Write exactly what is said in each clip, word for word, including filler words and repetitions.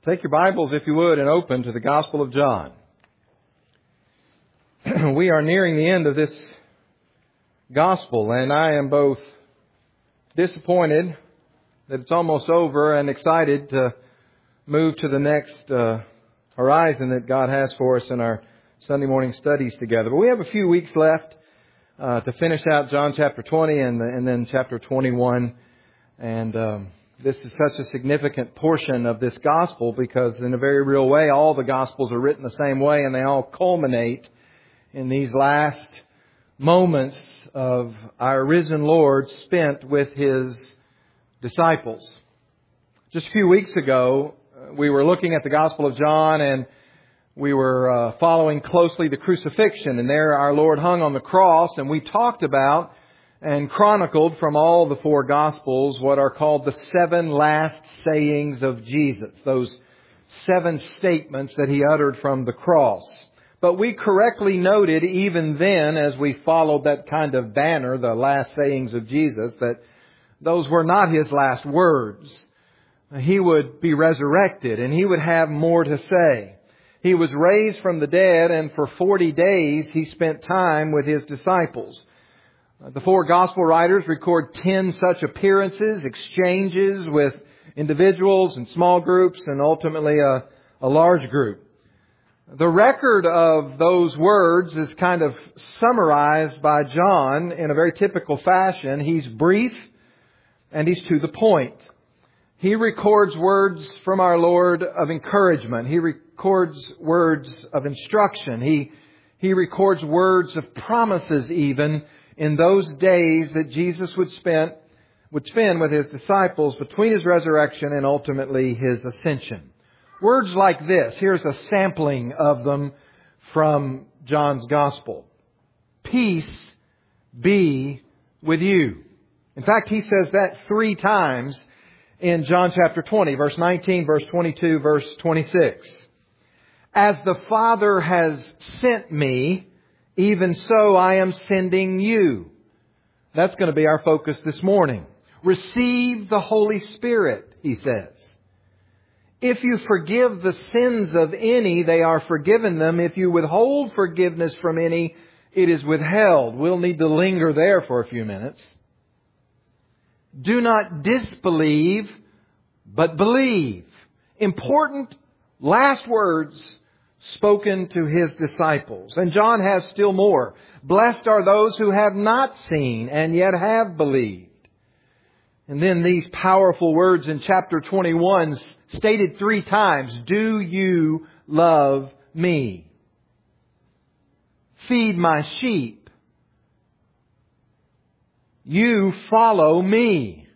Take your Bibles, if you would, and open to the Gospel of John. We are nearing the end of this Gospel, and I am both disappointed that it's almost over and excited to move to the next uh, horizon that God has for us in our Sunday morning studies together. But we have a few weeks left uh, to finish out John chapter twenty and, and then chapter twenty-one. And um, this is such a significant portion of this Gospel because in a very real way, all the Gospels are written the same way and they all culminate in these last moments of our risen Lord spent with His disciples. Just a few weeks ago, we were looking at the Gospel of John and we were uh, following closely the crucifixion. And there our Lord hung on the cross, and we talked about and chronicled from all the four Gospels what are called the seven last sayings of Jesus. Those seven statements that He uttered from the cross. But we correctly noted even then, as we followed that kind of banner, the last sayings of Jesus, that those were not His last words. He would be resurrected and He would have more to say. He was raised from the dead, and for forty days He spent time with His disciples. The four Gospel writers record ten such appearances, exchanges with individuals and small groups, and ultimately a, a large group. The record of those words is kind of summarized by John in a very typical fashion. He's brief and he's to the point. He records words from our Lord of encouragement. He records words of instruction. He, he records words of promises even in those days that Jesus would spend, would spend with His disciples between His resurrection and ultimately His ascension. Words like this, here's a sampling of them from John's Gospel. Peace be with you. In fact, he says that three times in John chapter twenty, verse nineteen, verse twenty-two, verse twenty-six. As the Father has sent me, even so I am sending you. That's going to be our focus this morning. Receive the Holy Spirit, he says. If you forgive the sins of any, they are forgiven them. If you withhold forgiveness from any, it is withheld. We'll need to linger there for a few minutes. Do not disbelieve, but believe. Important last words spoken to His disciples. And John has still more. Blessed are those who have not seen and yet have believed. And then these powerful words in chapter twenty-one stated three times. Do you love me? Feed my sheep. You follow me.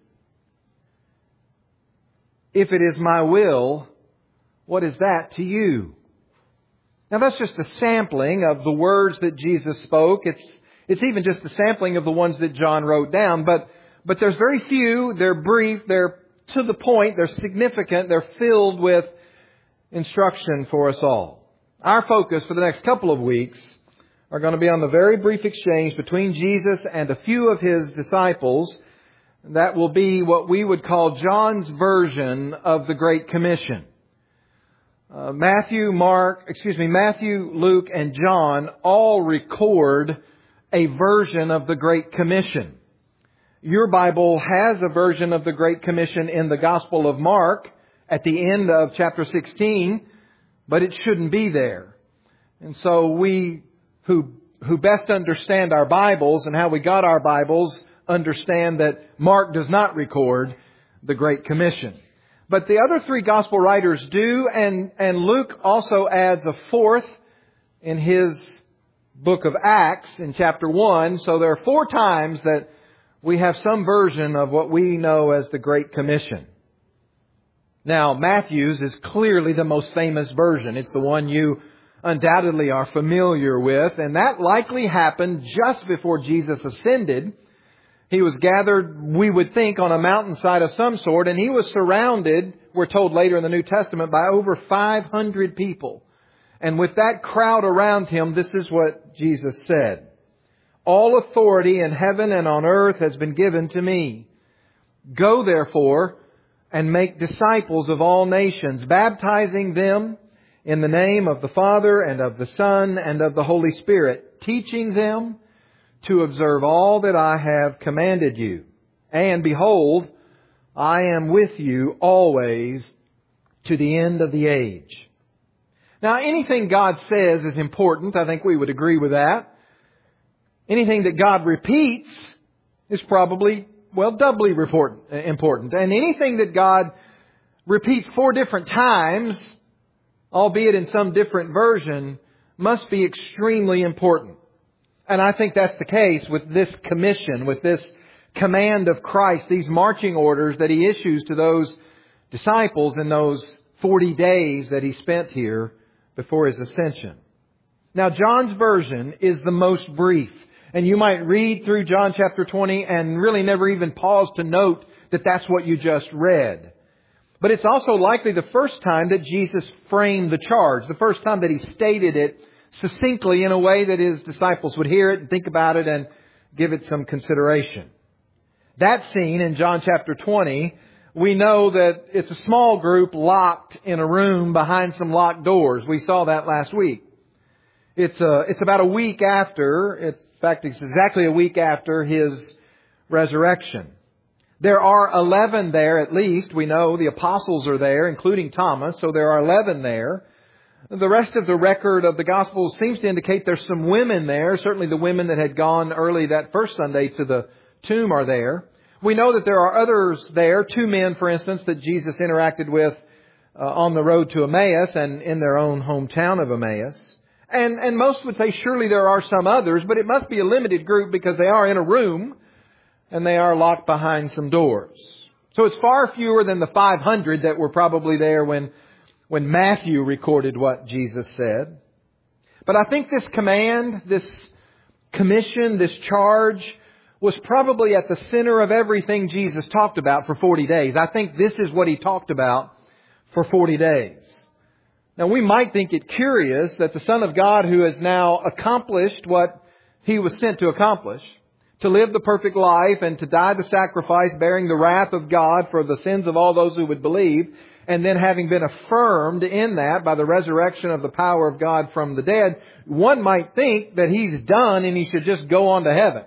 If it is my will, what is that to you? Now that's just a sampling of the words that Jesus spoke. It's, it's even just a sampling of the ones that John wrote down. But, but there's very few. They're brief. They're to the point. They're significant. They're filled with instruction for us all. Our focus for the next couple of weeks are going to be on the very brief exchange between Jesus and a few of His disciples. That will be what we would call John's version of the Great Commission. Uh, Matthew, Mark, excuse me, Matthew, Luke, and John all record a version of the Great Commission. Your Bible has a version of the Great Commission in the Gospel of Mark at the end of chapter sixteen, but it shouldn't be there. And so we who who best understand our Bibles and how we got our Bibles understand that Mark does not record the Great Commission. But the other three Gospel writers do, and, and Luke also adds a fourth in his book of Acts in chapter one. So there are four times that we have some version of what we know as the Great Commission. Now, Matthew's is clearly the most famous version. It's the one you undoubtedly are familiar with, and that likely happened just before Jesus ascended. He was gathered, we would think, on a mountainside of some sort, and He was surrounded, we're told later in the New Testament, by over five hundred people. And with that crowd around Him, this is what Jesus said. All authority in heaven and on earth has been given to me. Go therefore, and make disciples of all nations, baptizing them in the name of the Father and of the Son and of the Holy Spirit, teaching them to observe all that I have commanded you. And behold, I am with you always to the end of the age. Now, anything God says is important. I think we would agree with that. Anything that God repeats is probably, well, doubly important. And anything that God repeats four different times, albeit in some different version, must be extremely important. And I think that's the case with this commission, with this command of Christ, these marching orders that He issues to those disciples in those forty days that He spent here before His ascension. Now, John's version is the most brief. And you might read through John chapter twenty and really never even pause to note that that's what you just read. But it's also likely the first time that Jesus framed the charge, the first time that He stated it succinctly in a way that His disciples would hear it and think about it and give it some consideration. That scene in John chapter twenty, we know that it's a small group locked in a room behind some locked doors. We saw that last week. It's a, it's about a week after, it's, in fact, it's exactly a week after His resurrection. There are eleven there at least. We know the apostles are there, including Thomas, so there are eleven there. The rest of the record of the Gospels seems to indicate there's some women there. Certainly the women that had gone early that first Sunday to the tomb are there. We know that there are others there, two men, for instance, that Jesus interacted with uh, on the road to Emmaus and in their own hometown of Emmaus. And, and most would say surely there are some others, but it must be a limited group because they are in a room and they are locked behind some doors. So it's far fewer than the five hundred that were probably there when, when Matthew recorded what Jesus said. But I think this command, this commission, this charge was probably at the center of everything Jesus talked about for forty days. I think this is what He talked about for forty days. Now, we might think it curious that the Son of God, who has now accomplished what He was sent to accomplish, to live the perfect life and to die the sacrifice, bearing the wrath of God for the sins of all those who would believe, and then having been affirmed in that by the resurrection of the power of God from the dead, one might think that He's done and He should just go on to heaven.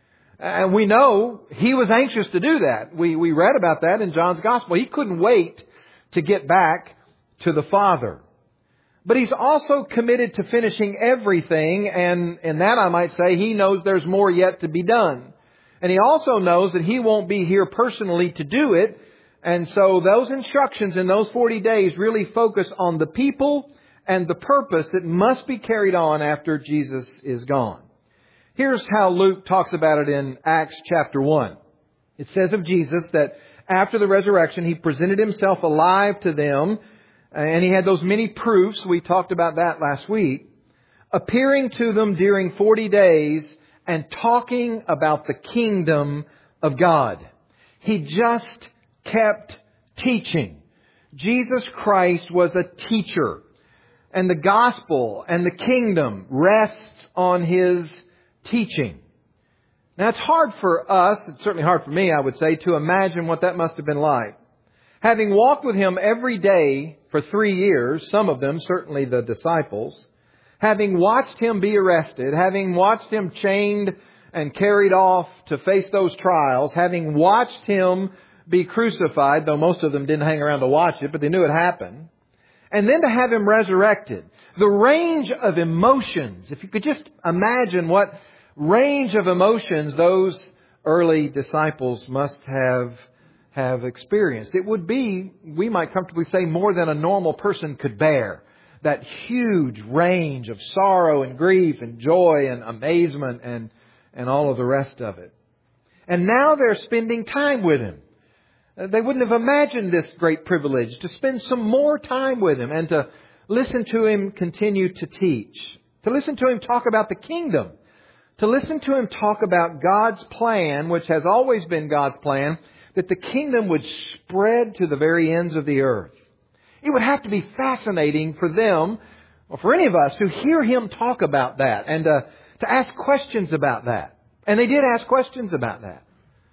And we know He was anxious to do that. We, we read about that in John's Gospel. He couldn't wait to get back to the Father. But He's also committed to finishing everything, and in that I might say He knows there's more yet to be done. And He also knows that He won't be here personally to do it, and so those instructions in those forty days really focus on the people and the purpose that must be carried on after Jesus is gone. Here's how Luke talks about it in Acts chapter one. It says of Jesus that after the resurrection, He presented Himself alive to them, and He had those many proofs. We talked about that last week. Appearing to them during forty days and talking about the kingdom of God. He just kept teaching. Jesus Christ was a teacher. And the gospel and the kingdom rests on His teaching. Now, it's hard for us, it's certainly hard for me, I would say, to imagine what that must have been like. Having walked with Him every day for three years, some of them, certainly the disciples, having watched Him be arrested, having watched Him chained and carried off to face those trials, having watched Him be crucified, though most of them didn't hang around to watch it, but they knew it happened, and then to have Him resurrected. The range of emotions, if you could just imagine what range of emotions those early disciples must have have experienced. It would be, we might comfortably say, more than a normal person could bear. That huge range of sorrow and grief and joy and amazement and, and all of the rest of it. And now they're spending time with Him. They wouldn't have imagined this great privilege, to spend some more time with Him and to listen to Him continue to teach. To listen to Him talk about the kingdom. To listen to Him talk about God's plan, which has always been God's plan, that the kingdom would spread to the very ends of the earth. It would have to be fascinating for them, or for any of us, to hear Him talk about that and uh, to ask questions about that. And they did ask questions about that.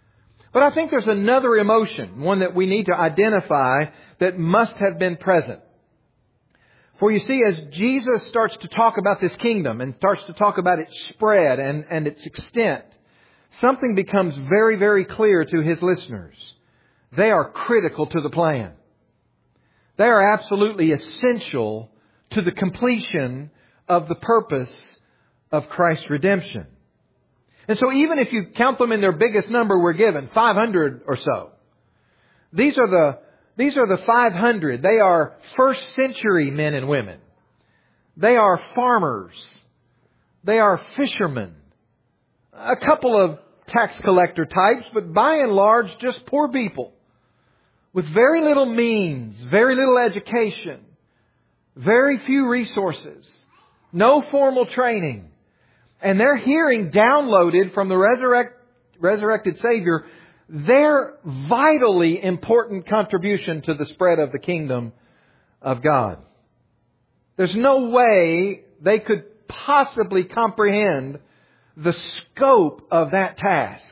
But I think there's another emotion, one that we need to identify that must have been present. For you see, as Jesus starts to talk about this kingdom and starts to talk about its spread and, and its extent, something becomes very, very clear to His listeners. They are critical to the plan. They are absolutely essential to the completion of the purpose of Christ's redemption. And so even if you count them in their biggest number we're given, five hundred or so, these are the These are the five hundred. They are first century men and women. They are farmers. They are fishermen. A couple of tax collector types, but by and large just poor people with very little means, very little education, very few resources, no formal training. And they're hearing downloaded from the resurrect, resurrected Savior their vitally important contribution to the spread of the kingdom of God. There's no way they could possibly comprehend the scope of that task.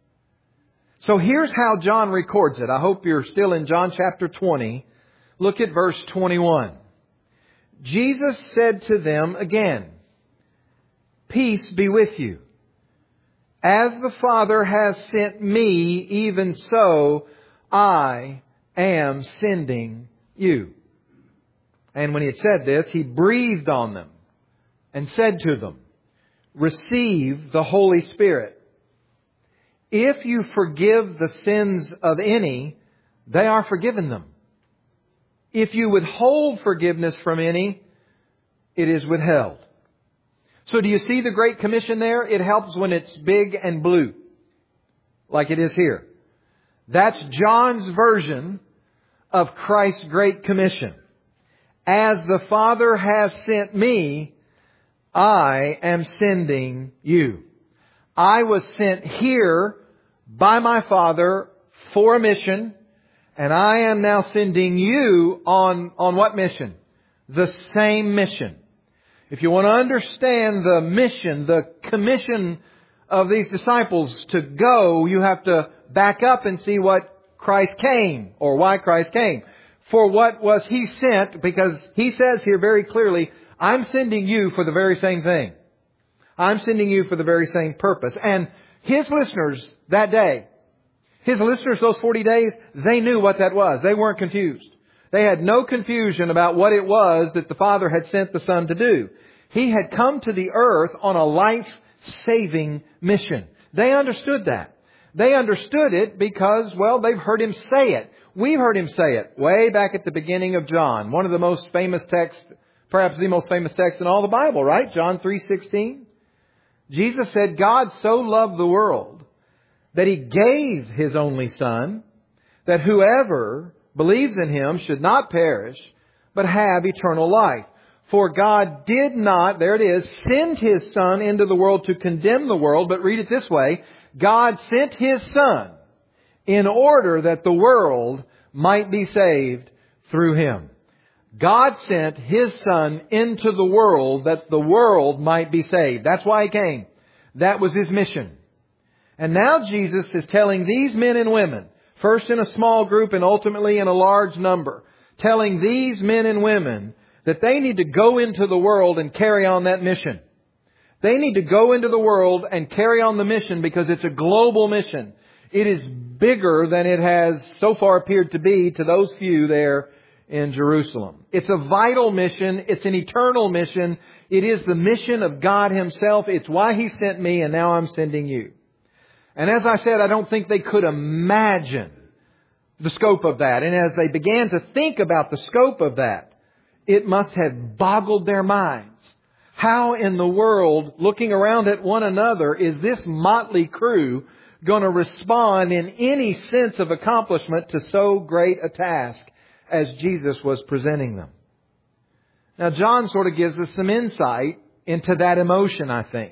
So here's how John records it. I hope you're still in John chapter twenty. Look at verse twenty-one. Jesus said to them again, "Peace be with you. As the Father has sent me, even so I am sending you." And when He had said this, He breathed on them and said to them, "Receive the Holy Spirit. If you forgive the sins of any, they are forgiven them. If you withhold forgiveness from any, it is withheld." So do you see the Great Commission there? It helps when it's big and blue, like it is here. That's John's version of Christ's Great Commission. As the Father has sent me, I am sending you. I was sent here by my Father for a mission, and I am now sending you on, on what mission? The same mission. If you want to understand the mission, the commission of these disciples to go, you have to back up and see what Christ came, or why Christ came. For what was He sent? Because He says here very clearly, I'm sending you for the very same thing. I'm sending you for the very same purpose. And His listeners that day, His listeners those forty days, they knew what that was. They weren't confused. They had no confusion about what it was that the Father had sent the Son to do. He had come to the earth on a life-saving mission. They understood that. They understood it because, well, they've heard Him say it. We've heard Him say it way back at the beginning of John. One of the most famous texts, perhaps the most famous text in all the Bible, right? John three sixteen. Jesus said, "God so loved the world that He gave His only Son, that whoever believes in Him should not perish, but have eternal life. For God did not," there it is, "send His Son into the world to condemn the world," but read it this way, "God sent His Son in order that the world might be saved through Him." God sent His Son into the world that the world might be saved. That's why He came. That was His mission. And now Jesus is telling these men and women, first in a small group and ultimately in a large number, telling these men and women that they need to go into the world and carry on that mission. They need to go into the world and carry on the mission because it's a global mission. It is bigger than it has so far appeared to be to those few there in Jerusalem. It's a vital mission. It's an eternal mission. It is the mission of God Himself. It's why He sent me, and now I'm sending you. And as I said, I don't think they could imagine the scope of that. And as they began to think about the scope of that, it must have boggled their minds. How in the world, looking around at one another, is this motley crew going to respond in any sense of accomplishment to so great a task as Jesus was presenting them? Now, John sort of gives us some insight into that emotion, I think.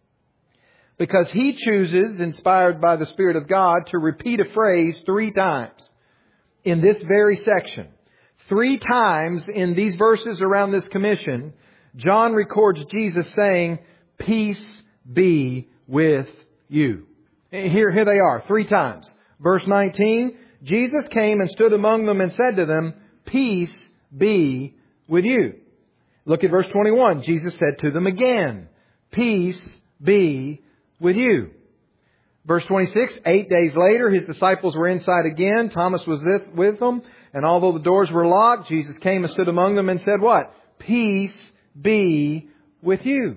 Because he chooses, inspired by the Spirit of God, to repeat a phrase three times in this very section. Three times in these verses around this commission, John records Jesus saying, "Peace be with you." Here, here they are, three times. Verse nineteen, Jesus came and stood among them and said to them, "Peace be with you." Look at verse twenty-one. Jesus said to them again, "Peace be with you." Verse twenty-six, eight days later, His disciples were inside again. Thomas was with them. And although the doors were locked, Jesus came and stood among them and said what? "Peace be with you."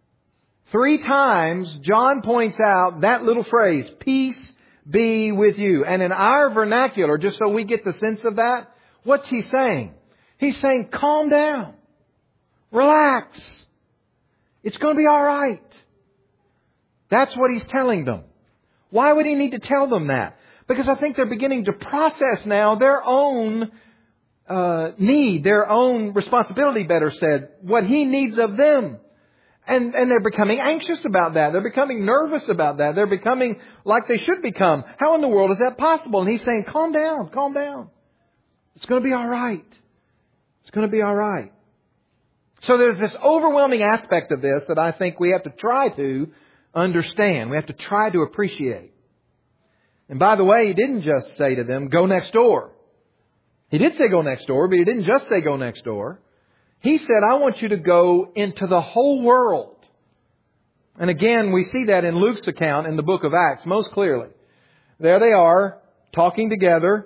Three times, John points out that little phrase, "Peace be with you." And in our vernacular, just so we get the sense of that, what's He saying? He's saying, calm down. Relax. It's going to be all right. That's what He's telling them. Why would He need to tell them that? Because I think they're beginning to process now their own uh, need, their own responsibility, better said, what He needs of them. And, and they're becoming anxious about that. They're becoming nervous about that. They're becoming like they should become. How in the world is that possible? And He's saying, calm down, calm down. It's going to be all right. It's going to be all right. So there's this overwhelming aspect of this that I think we have to try to understand. We have to try to appreciate. And by the way, He didn't just say to them, "Go next door." He did say go next door, but He didn't just say go next door. He said, "I want you to go into the whole world." And again, we see that in Luke's account in the book of Acts most clearly. There they are, talking together,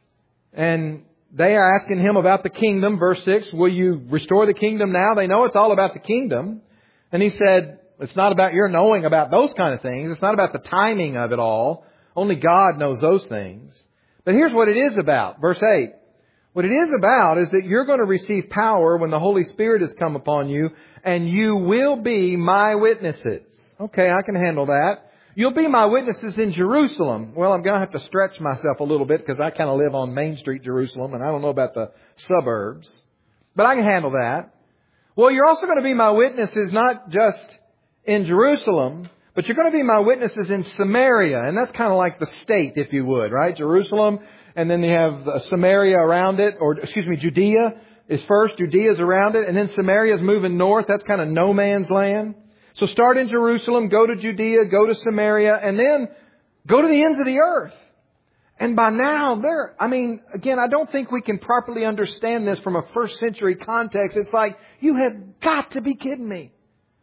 and they are asking Him about the kingdom. Verse six, "Will you restore the kingdom now?" They know it's all about the kingdom. And He said, it's not about your knowing about those kind of things. It's not about the timing of it all. Only God knows those things. But here's what it is about. Verse eight. What it is about is that you're going to receive power when the Holy Spirit has come upon you, and you will be my witnesses. Okay, I can handle that. You'll be my witnesses in Jerusalem. Well, I'm going to have to stretch myself a little bit because I kind of live on Main Street, Jerusalem, and I don't know about the suburbs. But I can handle that. Well, you're also going to be my witnesses not just in Jerusalem, but you're going to be my witnesses in Samaria. And that's kind of like the state, if you would, right? Jerusalem, and then you have Samaria around it, or excuse me, Judea is first, Judea is around it, and then Samaria is moving north. That's kind of no man's land. So start in Jerusalem, go to Judea, go to Samaria, and then go to the ends of the earth. And by now, there, I mean, again, I don't think we can properly understand this from a first century context. It's like, you have got to be kidding me.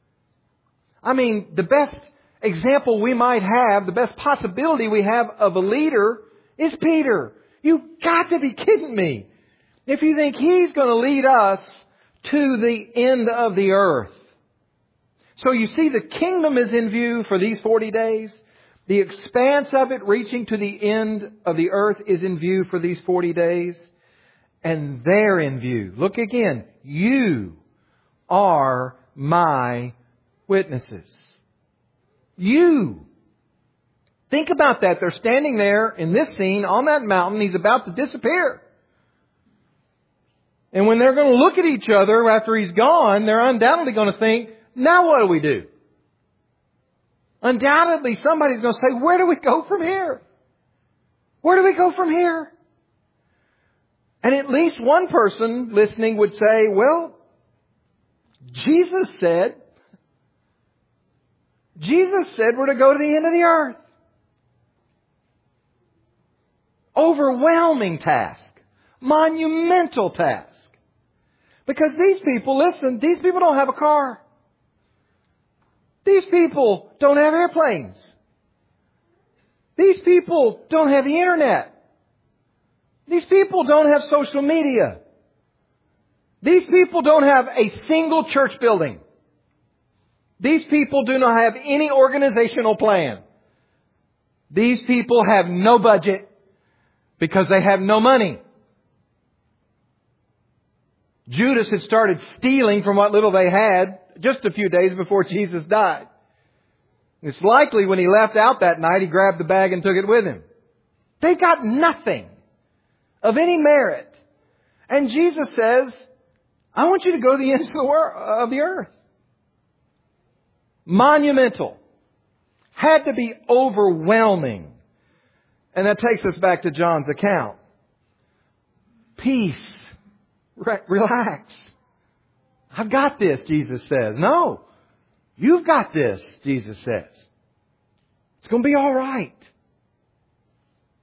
I mean, the best example we might have, the best possibility we have of a leader is Peter. You've got to be kidding me. If you think he's going to lead us to the end of the earth. So you see, the kingdom is in view for these forty days. The expanse of it reaching to the end of the earth is in view for these forty days. And they're in view. Look again. You are my witnesses. You. Think about that. They're standing there in this scene on that mountain. He's about to disappear. And when they're going to look at each other after He's gone, they're undoubtedly going to think, now what do we do? Undoubtedly somebody's going to say, where do we go from here? Where do we go from here? And at least one person listening would say, well, Jesus said, Jesus said we're to go to the end of the earth. Overwhelming task. Monumental task. Because these people, listen, these people don't have a car. These people don't have airplanes. These people don't have the internet. These people don't have social media. These people don't have a single church building. These people do not have any organizational plan. These people have no budget because they have no money. Judas had started stealing from what little they had just a few days before Jesus died. It's likely when he left out that night, he grabbed the bag and took it with him. They got nothing of any merit. And Jesus says, I want you to go to the ends of the world, of the earth. Monumental. Had to be overwhelming. And that takes us back to John's account. Peace. Re- relax. I've got this, Jesus says. No. You've got this, Jesus says. It's going to be all right.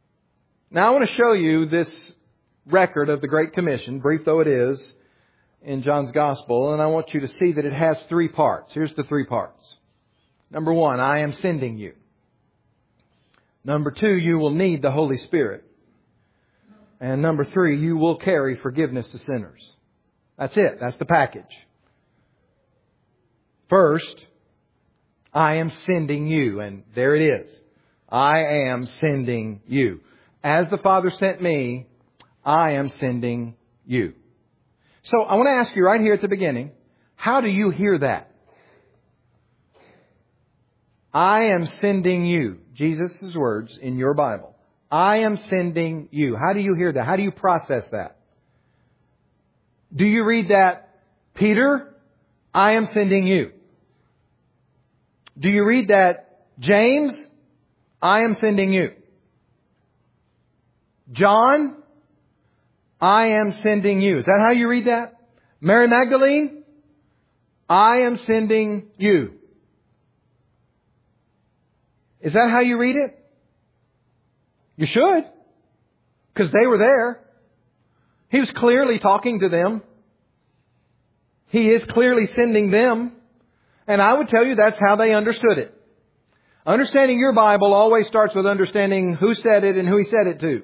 Now I want to show you this record of the Great Commission, brief though it is, in John's Gospel, and I want you to see that it has three parts. Here's the three parts. Number one, I am sending you. Number two, you will need the Holy Spirit. And number three, you will carry forgiveness to sinners. That's it. That's the package. First, I am sending you. And there it is. I am sending you. As the Father sent me, I am sending you. So I want to ask you right here at the beginning, how do you hear that? I am sending you. Jesus' words in your Bible. I am sending you. How do you hear that? How do you process that? Do you read that, Peter, I am sending you? Do you read that, James, I am sending you? John, I am sending you. Is that how you read that? Mary Magdalene, I am sending you. Is that how you read it? You should. Because they were there. He was clearly talking to them. He is clearly sending them. And I would tell you that's how they understood it. Understanding your Bible always starts with understanding who said it and who He said it to.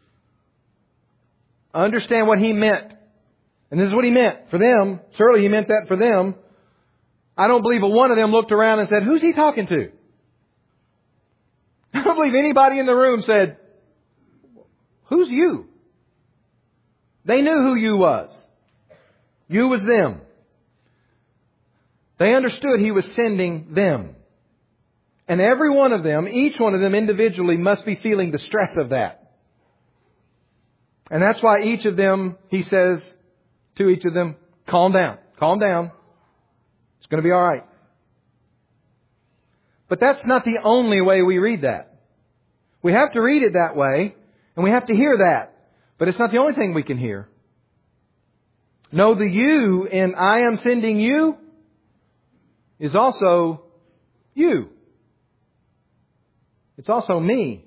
Understand what He meant. And this is what He meant for them. Surely He meant that for them. I don't believe a one of them looked around and said, who's He talking to? I don't believe anybody in the room said, who's you? They knew who you was. You was them. They understood He was sending them. And every one of them, each one of them individually must be feeling the stress of that. And that's why each of them, He says to each of them, calm down, calm down. It's going to be all right. But that's not the only way we read that. We have to read it that way, and we have to hear that. But it's not the only thing we can hear. No, the you in I am sending you is also you. It's also me.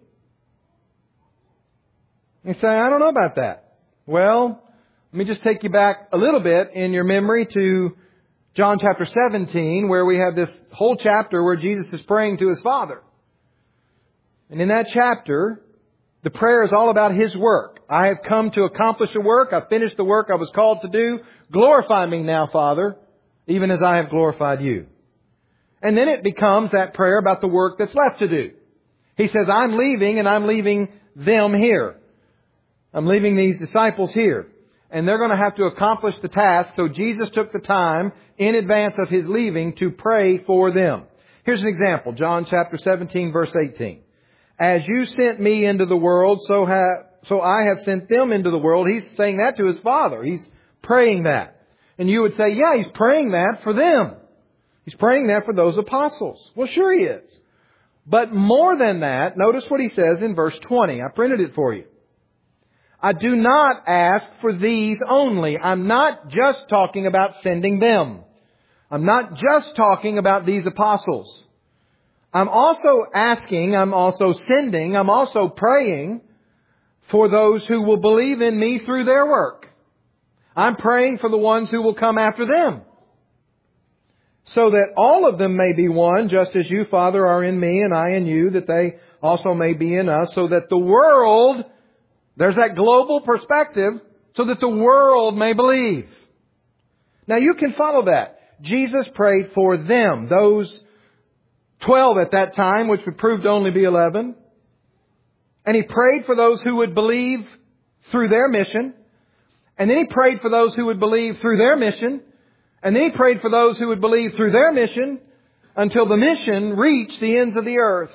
You say, I don't know about that. Well, let me just take you back a little bit in your memory to John chapter seventeen, where we have this whole chapter where Jesus is praying to His Father. And in that chapter, the prayer is all about His work. I have come to accomplish a work. I've finished the work I was called to do. Glorify me now, Father, even as I have glorified you. And then it becomes that prayer about the work that's left to do. He says, I'm leaving and I'm leaving them here. I'm leaving these disciples here. And they're going to have to accomplish the task. So Jesus took the time in advance of His leaving to pray for them. Here's an example. John chapter seventeen, verse eighteen. As you sent me into the world, so have, so I have sent them into the world. He's saying that to His Father. He's praying that. And you would say, yeah, He's praying that for them. He's praying that for those apostles. Well, sure He is. But more than that, notice what He says in verse twenty. I printed it for you. I do not ask for these only. I'm not just talking about sending them. I'm not just talking about these apostles. I'm also asking, I'm also sending, I'm also praying for those who will believe in me through their work. I'm praying for the ones who will come after them. So that all of them may be one, just as you, Father, are in me and I in you, that they also may be in us, so that the world, there's that global perspective, so that the world may believe. Now you can follow that. Jesus prayed for them, those twelve at that time, which would prove to only be eleven. And He prayed for those who would believe through their mission. And then He prayed for those who would believe through their mission. And then He prayed for those who would believe through their mission until the mission reached the ends of the earth.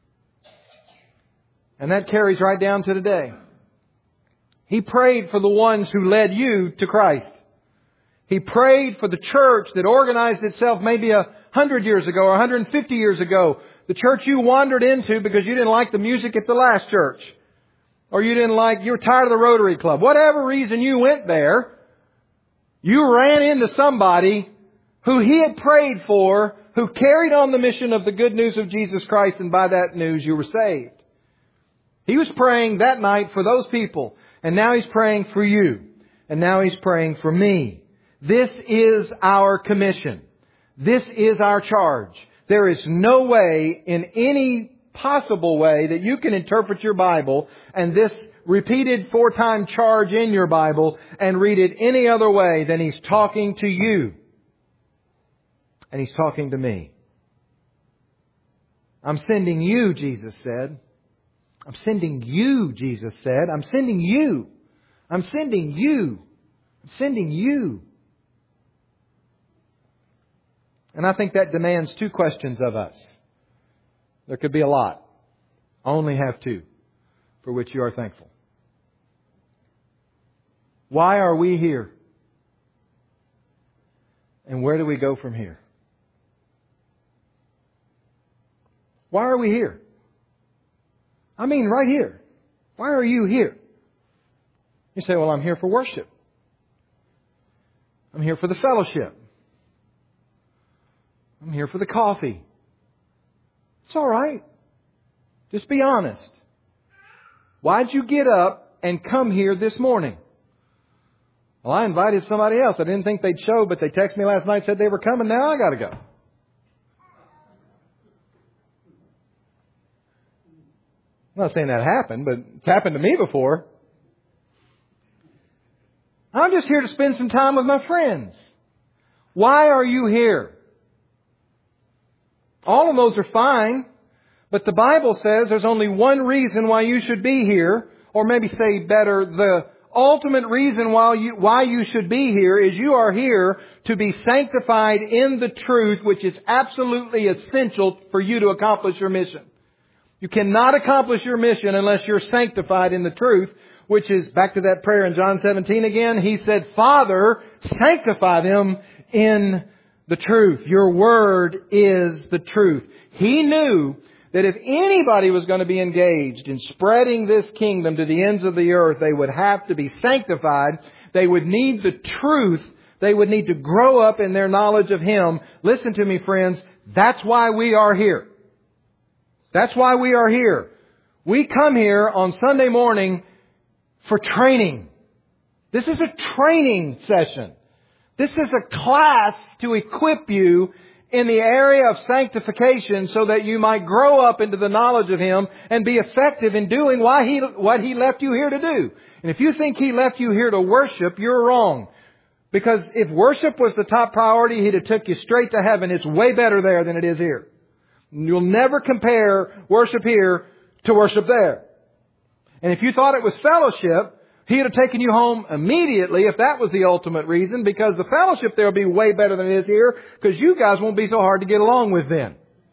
And that carries right down to today. He prayed for the ones who led you to Christ. He prayed for the church that organized itself maybe a hundred years ago or one hundred fifty years ago. The church you wandered into because you didn't like the music at the last church. Or you didn't like, you were tired of the Rotary Club. Whatever reason you went there, you ran into somebody who He had prayed for, who carried on the mission of the good news of Jesus Christ, and by that news you were saved. He was praying that night for those people. And now He's praying for you. And now He's praying for me. This is our commission. This is our charge. There is no way, in any possible way, that you can interpret your Bible and this repeated four-time charge in your Bible and read it any other way than He's talking to you. And He's talking to me. I'm sending you, Jesus said. I'm sending you, Jesus said. I'm sending you. I'm sending you. I'm sending you. And I think that demands two questions of us. There could be a lot. I only have two for which you are thankful. Why are we here? And where do we go from here? Why are we here? I mean, right here. Why are you here? You say, well, I'm here for worship. I'm here for the fellowship. I'm here for the coffee. It's all right. Just be honest. Why'd you get up and come here this morning? Well, I invited somebody else. I didn't think they'd show, but they texted me last night, said they were coming. Now I got to go. I'm not saying that happened, but it's happened to me before. I'm just here to spend some time with my friends. Why are you here? All of those are fine, but the Bible says there's only one reason why you should be here, or maybe say better, the ultimate reason why you, why you should be here is you are here to be sanctified in the truth, which is absolutely essential for you to accomplish your mission. You cannot accomplish your mission unless you're sanctified in the truth, which is, back to that prayer in John seventeen again, He said, Father, sanctify them in the truth. Your word is the truth. He knew that if anybody was going to be engaged in spreading this kingdom to the ends of the earth, they would have to be sanctified. They would need the truth. They would need to grow up in their knowledge of Him. Listen to me, friends. That's why we are here. That's why we are here. We come here on Sunday morning for training. This is a training session. This is a class to equip you in the area of sanctification so that you might grow up into the knowledge of Him and be effective in doing why he, what He left you here to do. And if you think He left you here to worship, you're wrong. Because if worship was the top priority, He'd have took you straight to heaven. It's way better there than it is here. You'll never compare worship here to worship there. And if you thought it was fellowship, He'd have taken you home immediately if that was the ultimate reason, because the fellowship there will be way better than it is here, because you guys won't be so hard to get along with then.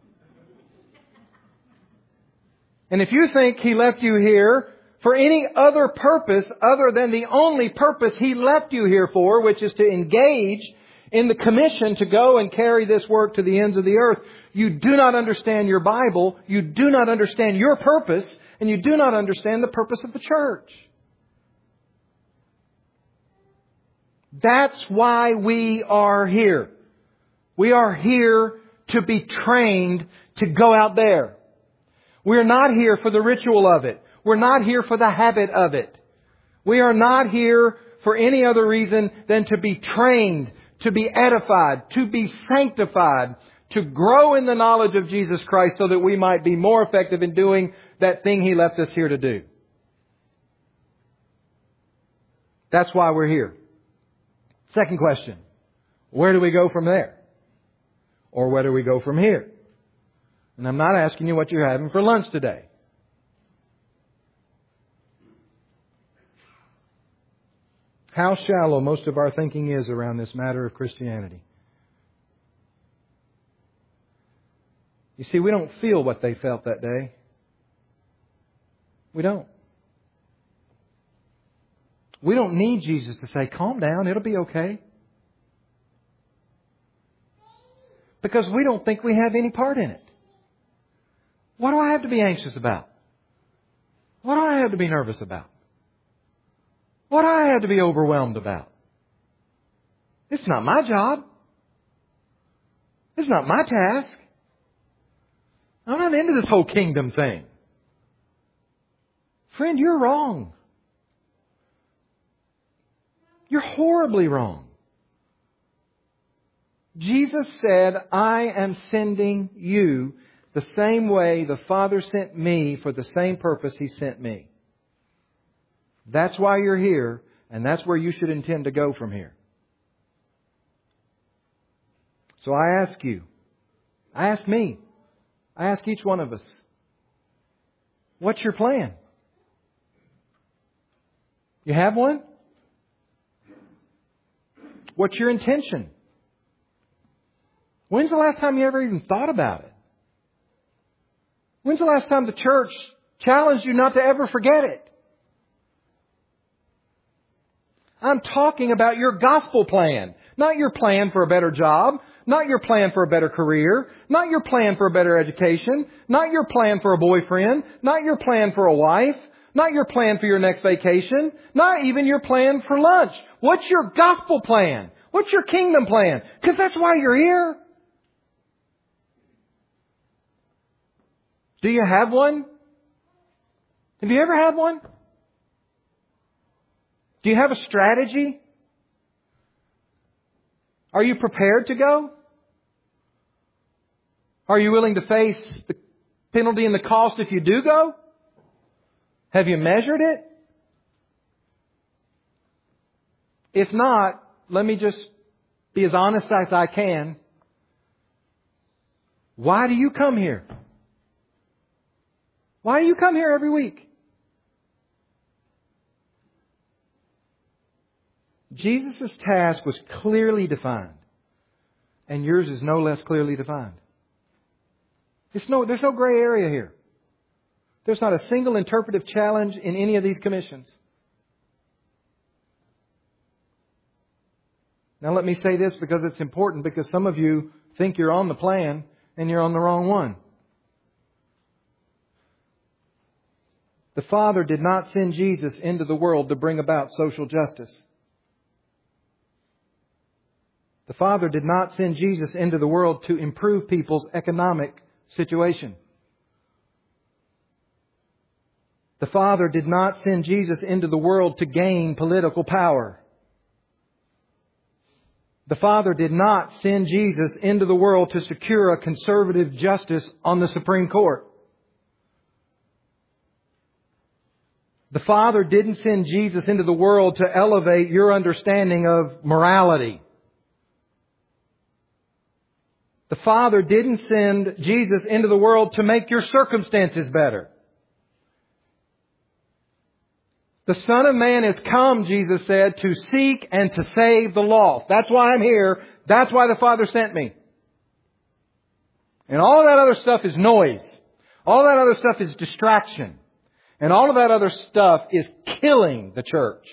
And if you think He left you here for any other purpose other than the only purpose He left you here for, which is to engage in the commission to go and carry this work to the ends of the earth, you do not understand your Bible, you do not understand your purpose, and you do not understand the purpose of the church. That's why we are here. We are here to be trained to go out there. We're not here for the ritual of it. We're not here for the habit of it. We are not here for any other reason than to be trained, to be edified, to be sanctified, to grow in the knowledge of Jesus Christ so that we might be more effective in doing that thing He left us here to do. That's why we're here. Second question, where do we go from there? Or where do we go from here? And I'm not asking you what you're having for lunch today. How shallow most of our thinking is around this matter of Christianity. You see, we don't feel what they felt that day. We don't. We don't need Jesus to say, calm down, it'll be okay. Because we don't think we have any part in it. What do I have to be anxious about? What do I have to be nervous about? What do I have to be overwhelmed about? It's not my job. It's not my task. I'm not into this whole kingdom thing. Friend, you're wrong. You're horribly wrong. Jesus said, I am sending you the same way the Father sent me for the same purpose He sent me. That's why you're here, and that's where you should intend to go from here. So I ask you, I ask me, I ask each one of us, what's your plan? You have one? What's your intention? When's the last time you ever even thought about it? When's the last time the church challenged you not to ever forget it? I'm talking about your gospel plan, not your plan for a better job, not your plan for a better career, not your plan for a better education, not your plan for a boyfriend, not your plan for a wife, not your plan for your next vacation, not even your plan for lunch. What's your gospel plan? What's your kingdom plan? Because that's why you're here. Do you have one? Have you ever had one? Do you have a strategy? Are you prepared to go? Are you willing to face the penalty and the cost if you do go? Have you measured it? If not, let me just be as honest as I can. Why do you come here? Why do you come here every week? Jesus' task was clearly defined. And yours is no less clearly defined. It's no, there's no gray area here. There's not a single interpretive challenge in any of these commissions. Now let me say this because it's important, because some of you think you're on the plan and you're on the wrong one. The Father did not send Jesus into the world to bring about social justice. The Father did not send Jesus into the world to improve people's economic situation. The Father did not send Jesus into the world to gain political power. The Father did not send Jesus into the world to secure a conservative justice on the Supreme Court. The Father didn't send Jesus into the world to elevate your understanding of morality. The Father didn't send Jesus into the world to make your circumstances better. The Son of Man has come, Jesus said, to seek and to save the lost. That's why I'm here. That's why the Father sent me. And all of that other stuff is noise. All of that other stuff is distraction. And all of that other stuff is killing the church.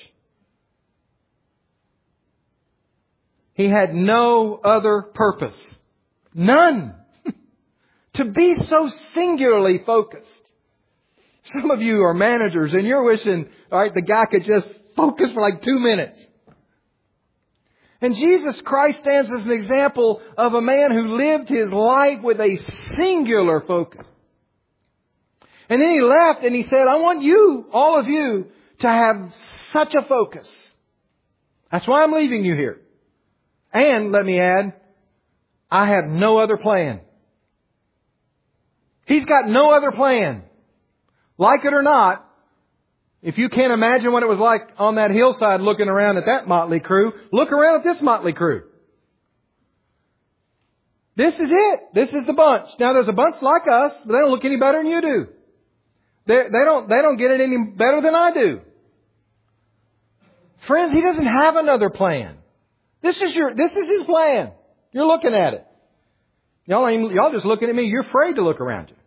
He had no other purpose. None. To be so singularly focused. Some of you are managers and you're wishing, all right, the guy could just focus for like two minutes. And Jesus Christ stands as an example of a man who lived his life with a singular focus. And then He left and He said, I want you, all of you, to have such a focus. That's why I'm leaving you here. And let me add, I have no other plan. He's got no other plan. Like it or not, if you can't imagine what it was like on that hillside looking around at that motley crew, look around at this motley crew. This is it. This is the bunch. Now there's a bunch like us, but they don't look any better than you do. They, they don't, they don't get it any better than I do. Friends, He doesn't have another plan. This is your, this is His plan. You're looking at it. Y'all ain't, y'all just looking at me. You're afraid to look around you.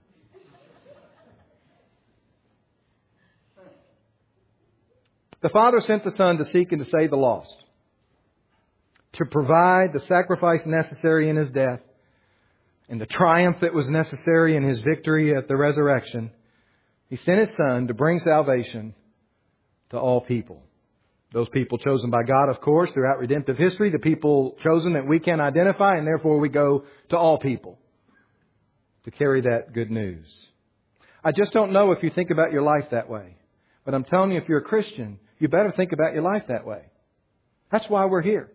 The Father sent the Son to seek and to save the lost. To provide the sacrifice necessary in His death and the triumph that was necessary in His victory at the resurrection. He sent His Son to bring salvation to all people. Those people chosen by God, of course, throughout redemptive history. The people chosen that we can identify, and therefore we go to all people to carry that good news. I just don't know if you think about your life that way. But I'm telling you, if you're a Christian, you better think about your life that way. That's why we're here.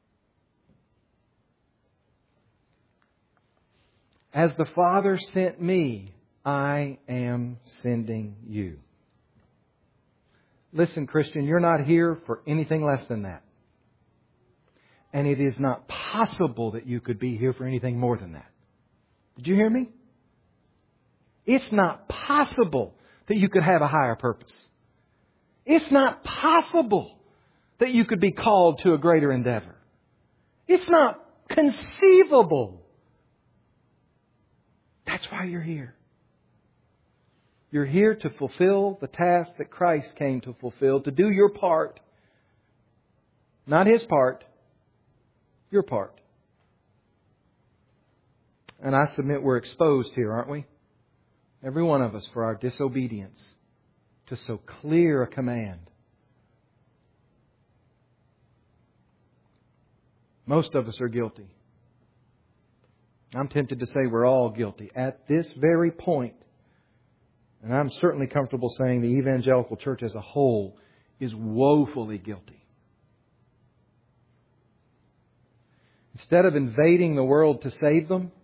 As the Father sent me, I am sending you. Listen, Christian, you're not here for anything less than that. And it is not possible that you could be here for anything more than that. Did you hear me? It's not possible that you could have a higher purpose. It's not possible that you could be called to a greater endeavor. It's not conceivable. That's why you're here. You're here to fulfill the task that Christ came to fulfill, to do your part. Not His part, your part. And I submit we're exposed here, aren't we? Every one of us for our disobedience to so clear a command. Most of us are guilty. I'm tempted to say we're all guilty at this very point. And I'm certainly comfortable saying the evangelical church as a whole is woefully guilty. Instead of invading the world to save them,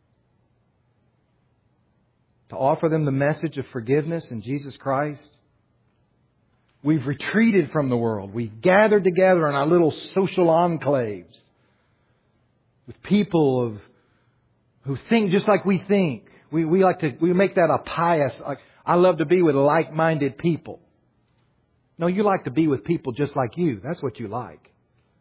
to offer them the message of forgiveness in Jesus Christ, we've retreated from the world. We've gathered together in our little social enclaves with people of who think just like we think. We we like to we make that a pious. Like, I love to be with like-minded people. No, you like to be with people just like you. That's what you like.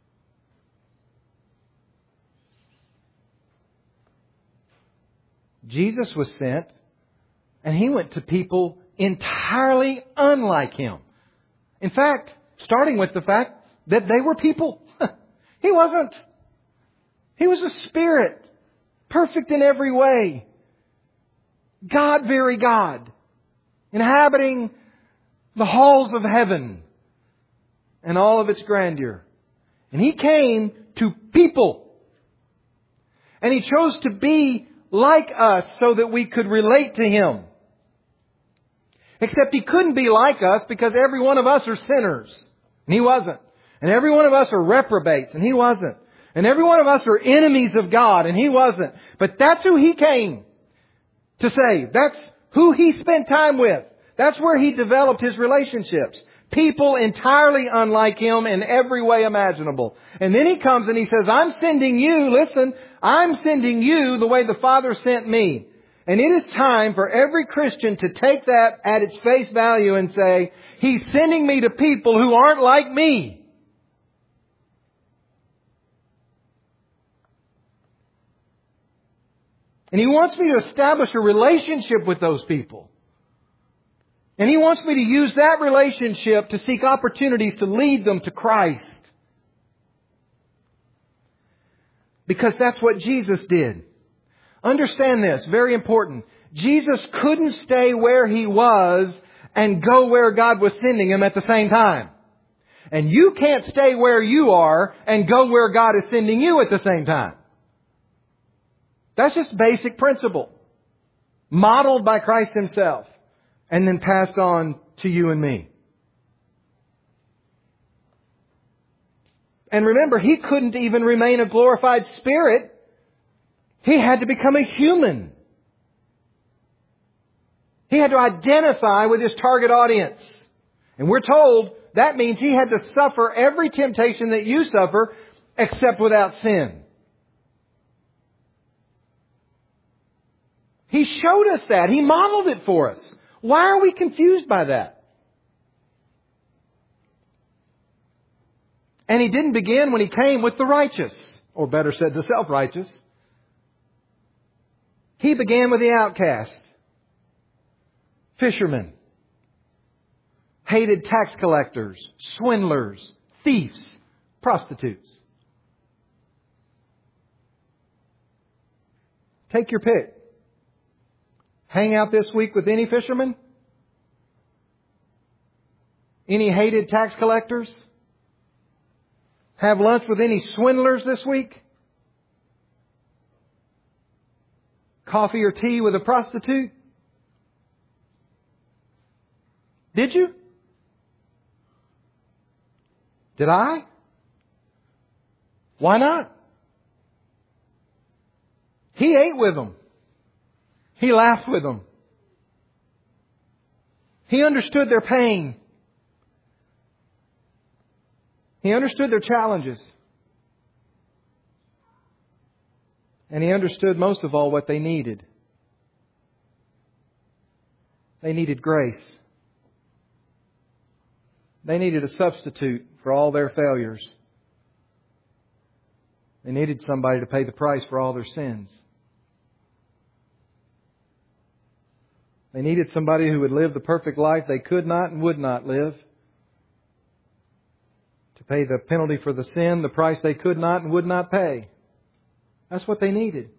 Jesus was sent, and He went to people entirely unlike Him. In fact, starting with the fact that they were people. He wasn't. He was a spirit, perfect in every way. God, very God, inhabiting the halls of heaven and all of its grandeur. And He came to people. And He chose to be like us so that we could relate to Him. Except He couldn't be like us because every one of us are sinners. And He wasn't. And every one of us are reprobates. And He wasn't. And every one of us are enemies of God. And He wasn't. But that's who He came to save. That's who He spent time with. That's where He developed His relationships. People entirely unlike Him in every way imaginable. And then He comes and He says, I'm sending you, listen, I'm sending you the way the Father sent me. And it is time for every Christian to take that at its face value and say, He's sending me to people who aren't like me. And He wants me to establish a relationship with those people. And He wants me to use that relationship to seek opportunities to lead them to Christ. Because that's what Jesus did. Understand this, very important. Jesus couldn't stay where He was and go where God was sending Him at the same time. And you can't stay where you are and go where God is sending you at the same time. That's just basic principle. Modeled by Christ Himself. And then passed on to you and me. And remember, He couldn't even remain a glorified spirit. He had to become a human. He had to identify with His target audience. And we're told that means He had to suffer every temptation that you suffer, except without sin. He showed us that. He modeled it for us. Why are we confused by that? And He didn't begin when He came with the righteous, or better said, the self-righteous. He began with the outcast, fishermen, hated tax collectors, swindlers, thieves, prostitutes. Take your pick. Hang out this week with any fishermen? Any hated tax collectors? Have lunch with any swindlers this week? Coffee or tea with a prostitute? Did you? Did I? Why not? He ate with them. He laughed with them. He understood their pain. He understood their challenges. And He understood most of all what they needed. They needed grace. They needed a substitute for all their failures. They needed somebody to pay the price for all their sins. They needed somebody who would live the perfect life they could not and would not live. To pay the penalty for the sin, the price they could not and would not pay. That's what they needed.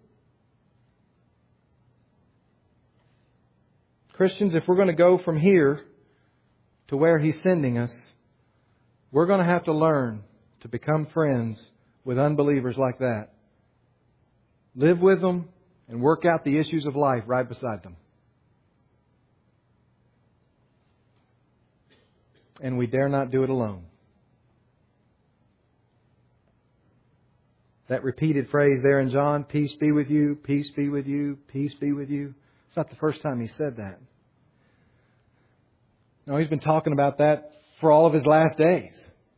Christians, if we're going to go from here to where He's sending us, we're going to have to learn to become friends with unbelievers like that. Live with them and work out the issues of life right beside them. And we dare not do it alone. That repeated phrase there in John, peace be with you, peace be with you, peace be with you. It's not the first time He said that. No, He's been talking about that for all of His last days.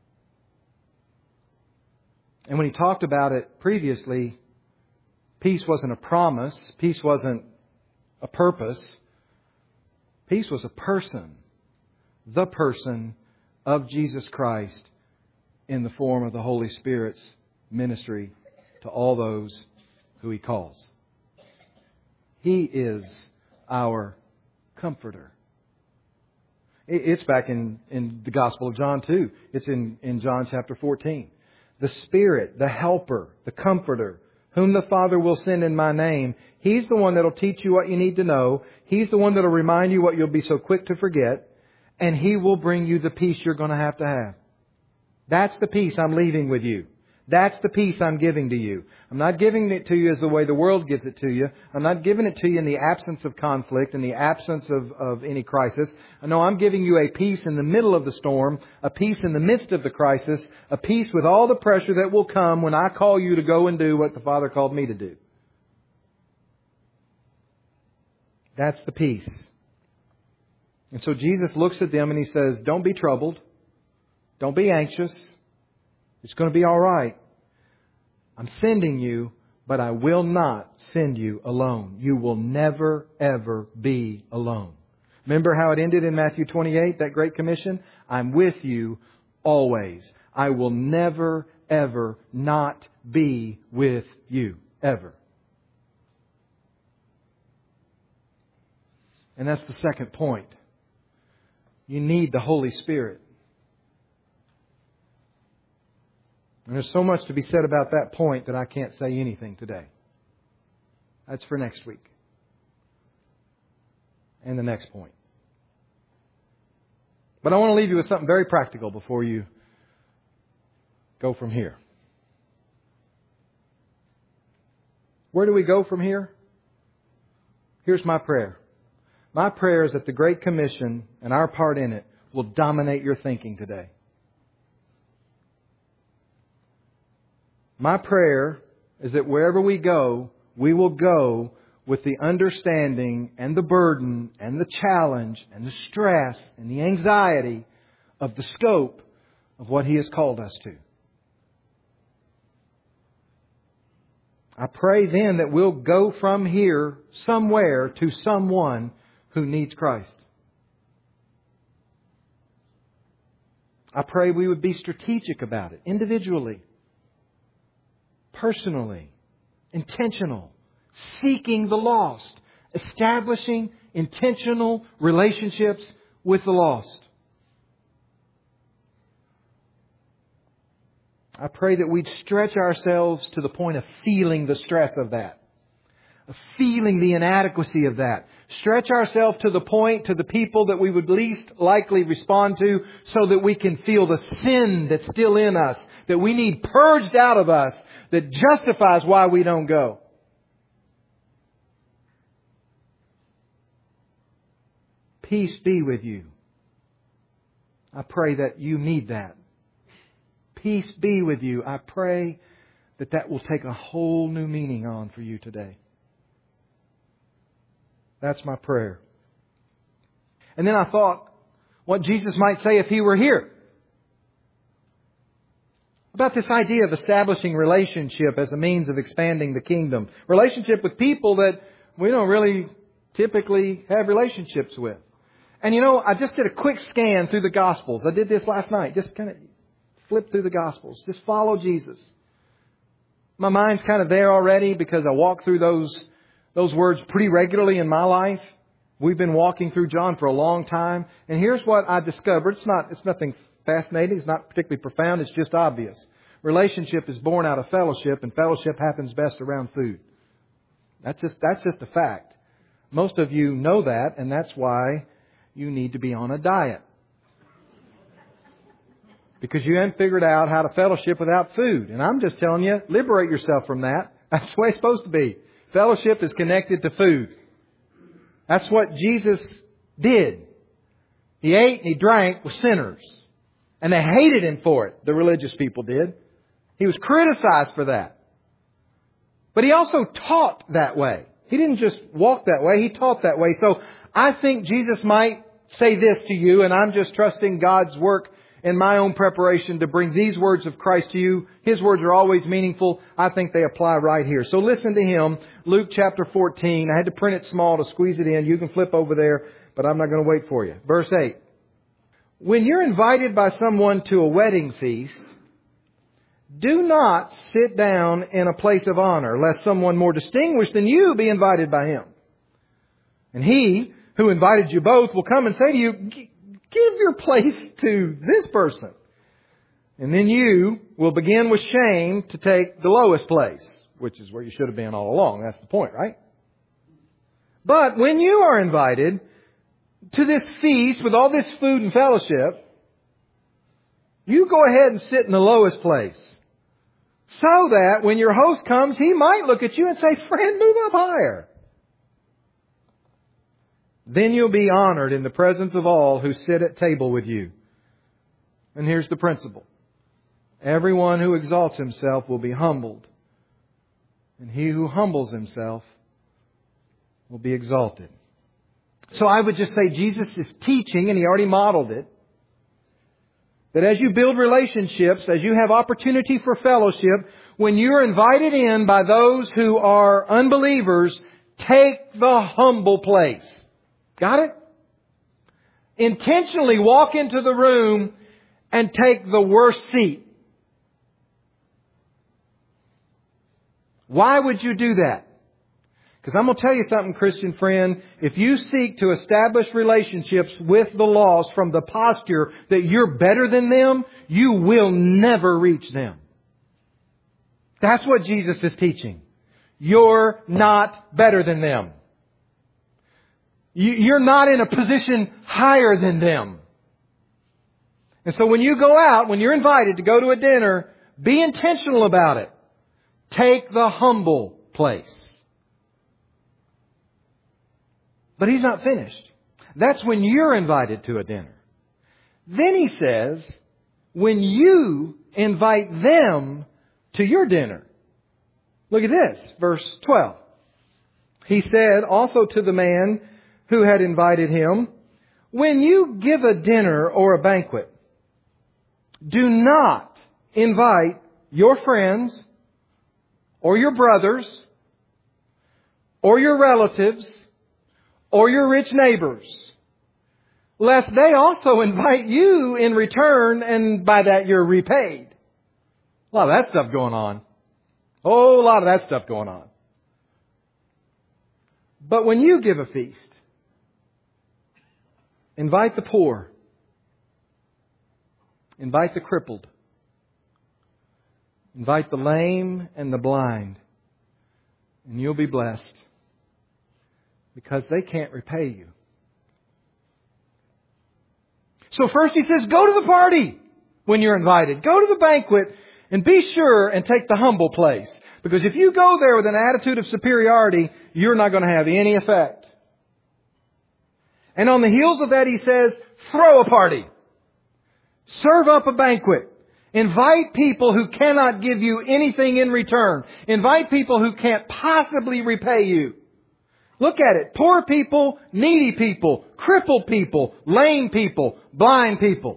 And when He talked about it previously, peace wasn't a promise. Peace wasn't a purpose. Peace was a person. The person of Jesus Christ in the form of the Holy Spirit's ministry to all those who He calls. He is our Comforter. It's back in, in the Gospel of John too. It's in, in John chapter fourteen. The Spirit, the Helper, the Comforter, whom the Father will send in My name, He's the one that'll teach you what you need to know. He's the one that'll remind you what you'll be so quick to forget. And He will bring you the peace you're going to have to have. That's the peace I'm leaving with you. That's the peace I'm giving to you. I'm not giving it to you as the way the world gives it to you. I'm not giving it to you in the absence of conflict, in the absence of, of any crisis. No, I'm giving you a peace in the middle of the storm, a peace in the midst of the crisis, a peace with all the pressure that will come when I call you to go and do what the Father called me to do. That's the peace. And so Jesus looks at them and He says, don't be troubled. Don't be anxious. It's going to be all right. I'm sending you, but I will not send you alone. You will never, ever be alone. Remember how it ended in Matthew twenty-eight, that Great Commission? I'm with you always. I will never, ever not be with you. Ever. And that's the second point. You need the Holy Spirit. And there's so much to be said about that point that I can't say anything today. That's for next week. And the next point. But I want to leave you with something very practical before you go from here. Where do we go from here? Here's my prayer. My prayer is that the Great Commission and our part in it will dominate your thinking today. My prayer is that wherever we go, we will go with the understanding and the burden and the challenge and the stress and the anxiety of the scope of what He has called us to. I pray then that we'll go from here somewhere to someone who needs Christ. I pray we would be strategic about it, individually, personally, intentional, seeking the lost, establishing intentional relationships with the lost. I pray that we'd stretch ourselves to the point of feeling the stress of that, of feeling the inadequacy of that. Stretch ourselves to the point, to the people that we would least likely respond to, so that we can feel the sin that's still in us, that we need purged out of us, that justifies why we don't go. Peace be with you. I pray that you need that. peace be with you. I pray that that will take a whole new meaning on for you today. That's my prayer. And then I thought what Jesus might say if He were here. About this idea of establishing relationship as a means of expanding the kingdom. Relationship with people that we don't really typically have relationships with. And you know, I just did a quick scan through the Gospels. I did this last night. Just kind of flip through the Gospels. Just follow Jesus. My mind's kind of there already because I walk through those, those words pretty regularly in my life. We've been walking through John for a long time. And here's what I discovered. It's not, it's nothing fascinating. It's not particularly profound. It's just obvious. Relationship is born out of fellowship, and fellowship happens best around food. That's just, that's just a fact. Most of you know that, and that's why you need to be on a diet. Because you haven't figured out how to fellowship without food. And I'm just telling you, liberate yourself from that. That's the way it's supposed to be. Fellowship is connected to food. That's what Jesus did. He ate and He drank with sinners. And they hated Him for it. The religious people did. He was criticized for that. But He also taught that way. He didn't just walk that way. He taught that way. So I think Jesus might say this to you, and I'm just trusting God's work in my own preparation to bring these words of Christ to you. His words are always meaningful. I think they apply right here. So listen to Him. Luke chapter fourteen. I had to print it small to squeeze it in. You can flip over there, but I'm not going to wait for you. Verse eight. When you're invited by someone to a wedding feast, do not sit down in a place of honor, lest someone more distinguished than you be invited by him. And he who invited you both will come and say to you, give your place to this person. And then you will begin with shame to take the lowest place, which is where you should have been all along. That's the point, right? But when you are invited to this feast with all this food and fellowship, you go ahead and sit in the lowest place. So that when your host comes, he might look at you and say, friend, move up higher. Then you'll be honored in the presence of all who sit at table with you. And here's the principle. Everyone who exalts himself will be humbled. And he who humbles himself will be exalted. So I would just say Jesus is teaching, and He already modeled it, that as you build relationships, as you have opportunity for fellowship, when you're invited in by those who are unbelievers, take the humble place. Got it? Intentionally walk into the room and take the worst seat. Why would you do that? Because I'm going to tell you something, Christian friend. If you seek to establish relationships with the lost from the posture that you're better than them, you will never reach them. That's what Jesus is teaching. You're not better than them. You're not in a position higher than them. And so when you go out, when you're invited to go to a dinner, be intentional about it. Take the humble place. But He's not finished. That's when you're invited to a dinner. Then He says, when you invite them to your dinner. Look at this, verse twelve. He said also to the man who had invited him, when you give a dinner or a banquet, do not invite your friends or your brothers or your relatives or your rich neighbors, lest they also invite you in return, and by that you're repaid. A lot of that stuff going on. Oh, a lot of that stuff going on. But when you give a feast, invite the poor. Invite the crippled. Invite the lame and the blind. And you'll be blessed. Because they can't repay you. So first He says, go to the party when you're invited. Go to the banquet and be sure and take the humble place. Because if you go there with an attitude of superiority, you're not going to have any effect. And on the heels of that, He says, throw a party. Serve up a banquet. Invite people who cannot give you anything in return. Invite people who can't possibly repay you. Look at it. Poor people, needy people, crippled people, lame people, blind people.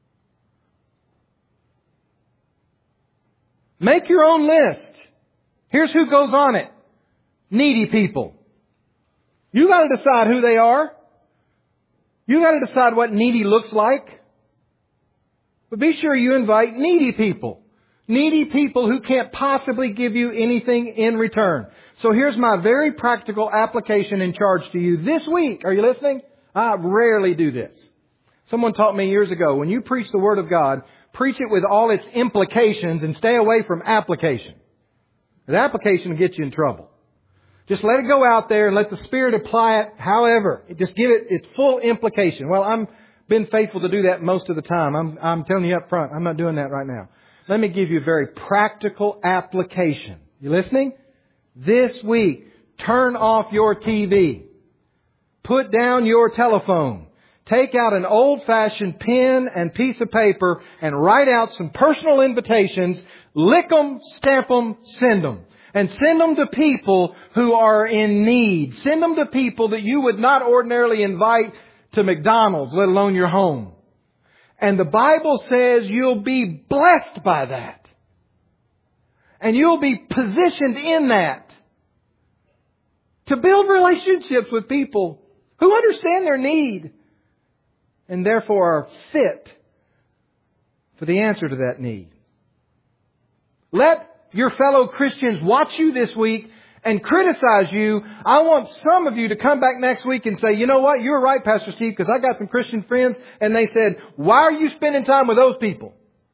Make your own list. Here's who goes on it. Needy people. You got to decide who they are. You got to decide what needy looks like. But be sure you invite needy people. Needy people who can't possibly give you anything in return. So here's my very practical application and charge to you this week. Are you listening? I rarely do this. Someone taught me years ago, when you preach the Word of God, preach it with all its implications and stay away from application. The application will get you in trouble. Just let it go out there and let the Spirit apply it however. Just give it its full implication. Well, I'm been faithful to do that most of the time. I'm, I'm telling you up front, I'm not doing that right now. Let me give you a very practical application. You listening? This week, turn off your T V. Put down your telephone. Take out an old-fashioned pen and piece of paper and write out some personal invitations. Lick them, stamp them, send them. And send them to people who are in need. Send them to people that you would not ordinarily invite to McDonald's, let alone your home. And the Bible says you'll be blessed by that. And you'll be positioned in that to build relationships with people who understand their need and therefore are fit for the answer to that need. Let your fellow Christians watch you this week and criticize you. I want some of you to come back next week and say, you know what, you were right, Pastor Steve, because I got some Christian friends and they said, why are you spending time with those people?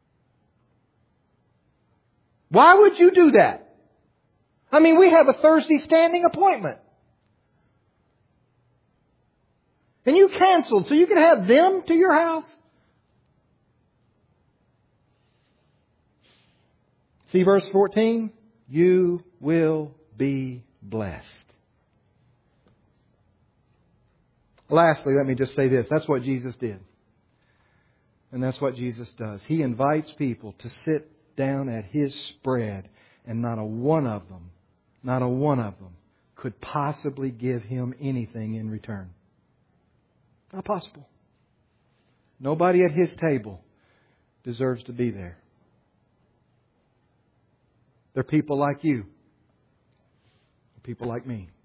Why would you do that? I mean, we have a Thursday standing appointment. And you canceled so you can have them to your house? See verse fourteen? You will be blessed. Lastly, let me just say this. That's what Jesus did. And that's what Jesus does. He invites people to sit down at His spread, and not a one of them, not a one of them could possibly give Him anything in return. Not possible. Nobody at His table deserves to be there. They're people like you. People like me.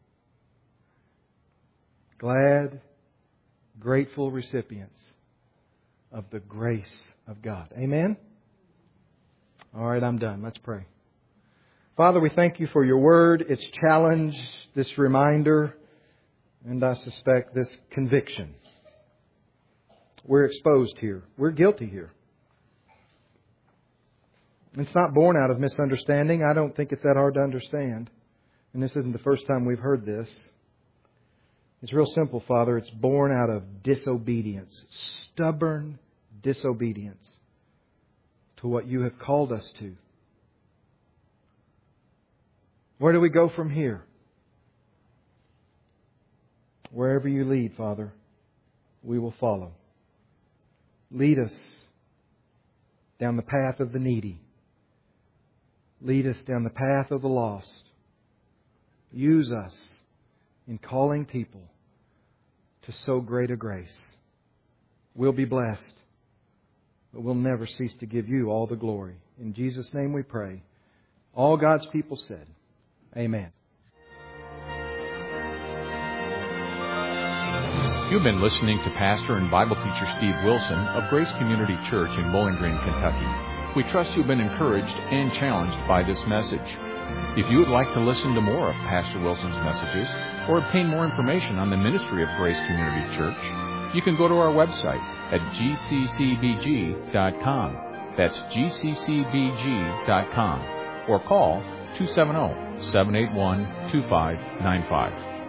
Glad, grateful recipients of the grace of God. Amen? All right, I'm done. Let's pray. Father, we thank You for Your Word, its challenge, this reminder, and I suspect this conviction. We're exposed here. We're guilty here. It's not born out of misunderstanding. I don't think it's that hard to understand. And this isn't the first time we've heard this. It's real simple, Father. It's born out of disobedience. Stubborn disobedience to what You have called us to. Where do we go from here? Wherever You lead, Father, we will follow. Lead us down the path of the needy. Lead us down the path of the lost. Use us in calling people to so great a grace. We'll be blessed, but we'll never cease to give You all the glory. In Jesus' name we pray. All God's people said, Amen. You've been listening to Pastor and Bible teacher Steve Wilson of Grace Community Church in Bowling Green, Kentucky. We trust you've been encouraged and challenged by this message. If you would like to listen to more of Pastor Wilson's messages or obtain more information on the ministry of Grace Community Church, you can go to our website at g c c b g dot com. That's g c c b g dot com. Or call two seven zero, seven eight one, two five nine five.